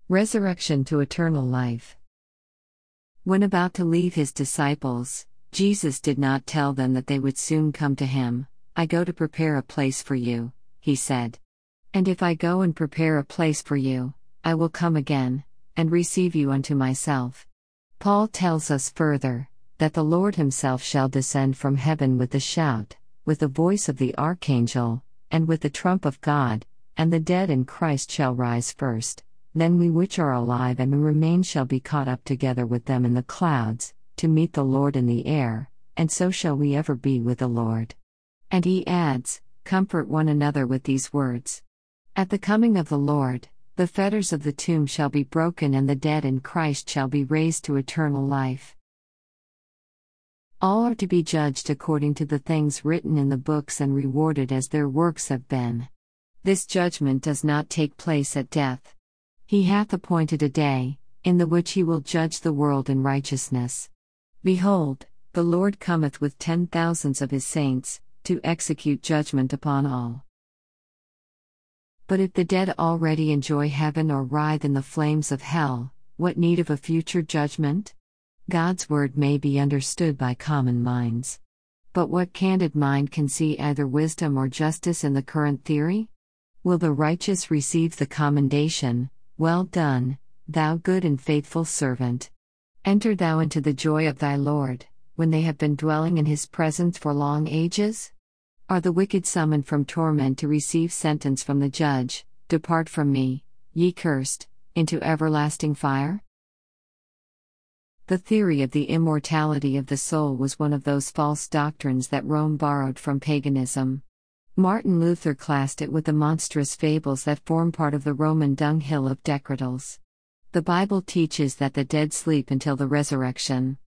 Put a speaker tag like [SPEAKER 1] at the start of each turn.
[SPEAKER 1] Resurrection to eternal life. When about to leave his disciples, Jesus did not tell them that they would soon come to him. "I go to prepare a place for you," he said. "And if I go and prepare a place for you, I will come again, and receive you unto myself." Paul tells us further, that the Lord himself shall descend from heaven with a shout, with the voice of the archangel, and with the trump of God, and the dead in Christ shall rise first. Then we which are alive and remain shall be caught up together with them in the clouds, to meet the Lord in the air, and so shall we ever be with the Lord. And he adds, "Comfort one another with these words." At the coming of the Lord, the fetters of the tomb shall be broken and the dead in Christ shall be raised to eternal life. All are to be judged according to the things written in the books and rewarded as their works have been. This judgment does not take place at death. He hath appointed a day, in the which he will judge the world in righteousness. Behold, the Lord cometh with 10,000s of his saints, to execute judgment upon all. But if the dead already enjoy heaven or writhe in the flames of hell, what need of a future judgment? God's word may be understood by common minds. But what candid mind can see either wisdom or justice in the current theory? Will the righteous receive the commendation, "Well done, thou good and faithful servant. Enter thou into the joy of thy Lord," when they have been dwelling in his presence for long ages? Are the wicked summoned from torment to receive sentence from the judge, "Depart from me, ye cursed, into everlasting fire"? The theory of the immortality of the soul was one of those false doctrines that Rome borrowed from paganism. Martin Luther classed it with the monstrous fables that form part of the Roman dunghill of decretals. The Bible teaches that the dead sleep until the resurrection.